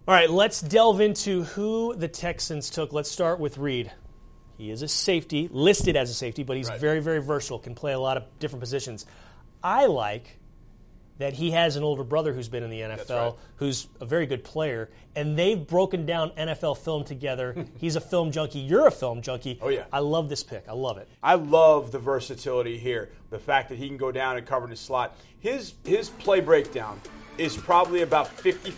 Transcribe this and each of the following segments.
All right, let's delve into who the Texans took. Let's start with Reed. He is a safety, listed as a safety, but he's very, very versatile, can play a lot of different positions. I like that he has an older brother who's been in the NFL, who's a very good player, and they've broken down NFL film together. He's a film junkie. You're a film junkie. Oh, yeah. I love this pick. I love it. I love the versatility here, the fact that he can go down and cover in the slot. His play breakdown is probably about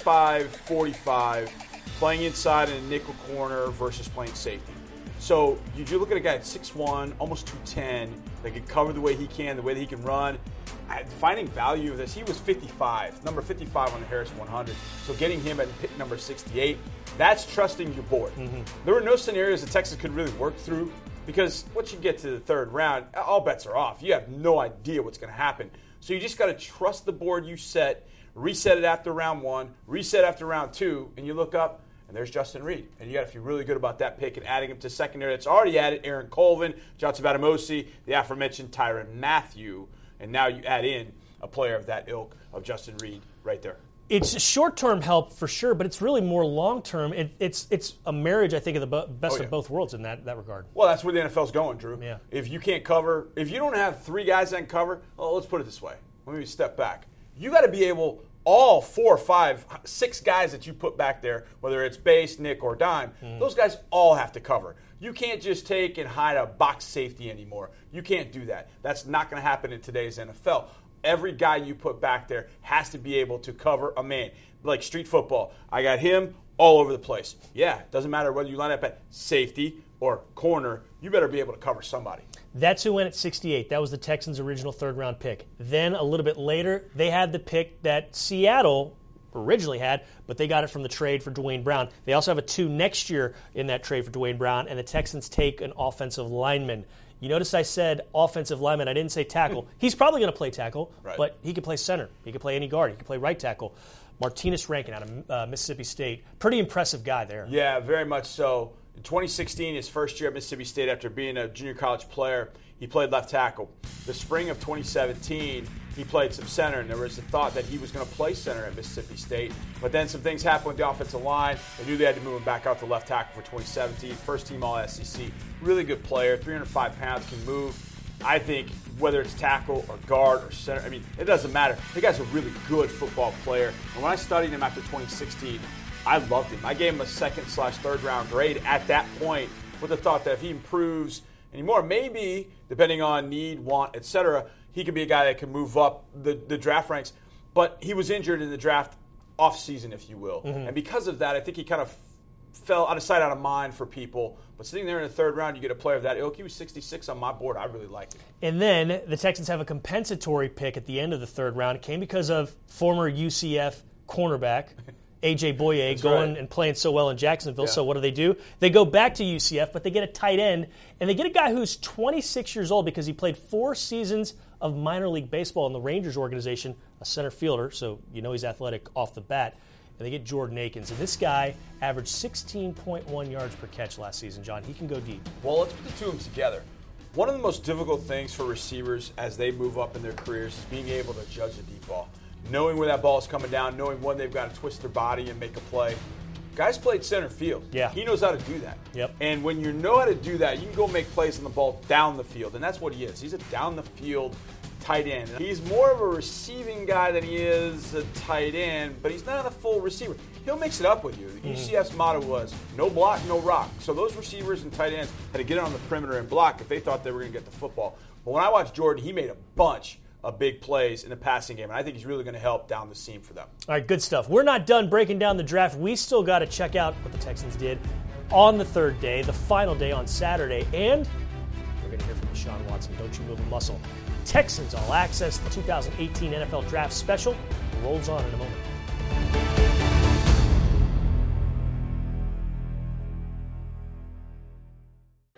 55-45, playing inside in a nickel corner versus playing safety. So you look at a guy at 6'1", almost 210, that can cover the way he can, the way that he can run. Finding value of this, he was 55, number 55 on the Harris 100. So getting him at pick number 68, that's trusting your board. Mm-hmm. There were no scenarios that Texas could really work through because once you get to the third round, all bets are off. You have no idea what's going to happen. So you just got to trust the board you set, reset it after round 1, reset after round 2, and you look up, and there's Justin Reed. And you got to feel really good about that pick and adding him to secondary. That's already added Aaron Colvin, Johnson Batamosi, the aforementioned Tyrann Mathieu. And now you add in a player of that ilk of Justin Reed right there. It's short-term help for sure, but it's really more long-term. It's a marriage, I think, of the best of both worlds in that regard. Well, that's where the NFL's going, Drew. Yeah. If you can't cover, if you don't have 3 guys that can cover, well, let's put it this way. Let me step back. You got to be able, all 4, 5, 6 guys that you put back there, whether it's base, nick, or dime, those guys all have to cover. You can't just take and hide a box safety anymore. You can't do that. That's not going to happen in today's NFL. Every guy you put back there has to be able to cover a man. Like street football, I got him all over the place. Yeah, it doesn't matter whether you line up at safety or corner, you better be able to cover somebody. That's who went at 68. That was the Texans' original third-round pick. Then a little bit later, they had the pick that Seattle originally had, but they got it from the trade for Dwayne Brown. They also have a 2 next year in that trade for Dwayne Brown, and the Texans take an offensive lineman. You notice I said offensive lineman. I didn't say tackle. He's probably going to play tackle, but he can play center. He can play any guard. He can play right tackle. Martinez Rankin out of Mississippi State. Pretty impressive guy there. Yeah, very much so. In 2016, his first year at Mississippi State after being a junior college player, he played left tackle. The spring of 2017, he played some center, and there was a thought that he was going to play center at Mississippi State. But then some things happened with the offensive line. They knew they had to move him back out to left tackle for 2017. First team All-SEC. Really good player, 305 pounds, can move. I think whether it's tackle or guard or center, I mean, it doesn't matter. The guy's a really good football player. And when I studied him after 2016, I loved him. I gave him a 2nd/3rd round grade at that point with the thought that if he improves anymore, maybe, depending on need, want, etc., he could be a guy that can move up the draft ranks. But he was injured in the draft off-season, if you will. Mm-hmm. And because of that, I think he kind of fell out of sight, out of mind for people. But sitting there in the 3rd round, you get a player of that ilk. He was 66 on my board. I really liked him. And then the Texans have a compensatory pick at the end of the 3rd round. It came because of former UCF cornerback A.J. Boye going and playing so well in Jacksonville. Yeah. So what do? They go back to UCF, but they get a tight end, and they get a guy who's 26 years old because he played 4 seasons of minor league baseball in the Rangers organization, a center fielder, so you know he's athletic off the bat. And they get Jordan Akins. And this guy averaged 16.1 yards per catch last season, John. He can go deep. Well, let's put the 2 of them together. One of the most difficult things for receivers as they move up in their careers is being able to judge the deep ball. Knowing where that ball is coming down, knowing when they've got to twist their body and make a play. Guy's played center field. Yeah. He knows how to do that. Yep. And when you know how to do that, you can go make plays on the ball down the field. And that's what he is. He's a down-the-field tight end. He's more of a receiving guy than he is a tight end, but he's not a full receiver. He'll mix it up with you. The UCF's motto was, no block, no rock. So those receivers and tight ends had to get on the perimeter and block if they thought they were going to get the football. But when I watched Jordan, he made a bunch of big plays in the passing game, and I think he's really going to help down the seam for them. All right, good stuff. We're not done breaking down the draft. We still got to check out what the Texans did on the 3rd day, the final day on Saturday, and we're going to hear from Deshaun Watson. Don't you move a muscle. Texans All Access, the 2018 NFL Draft Special, rolls on in a moment.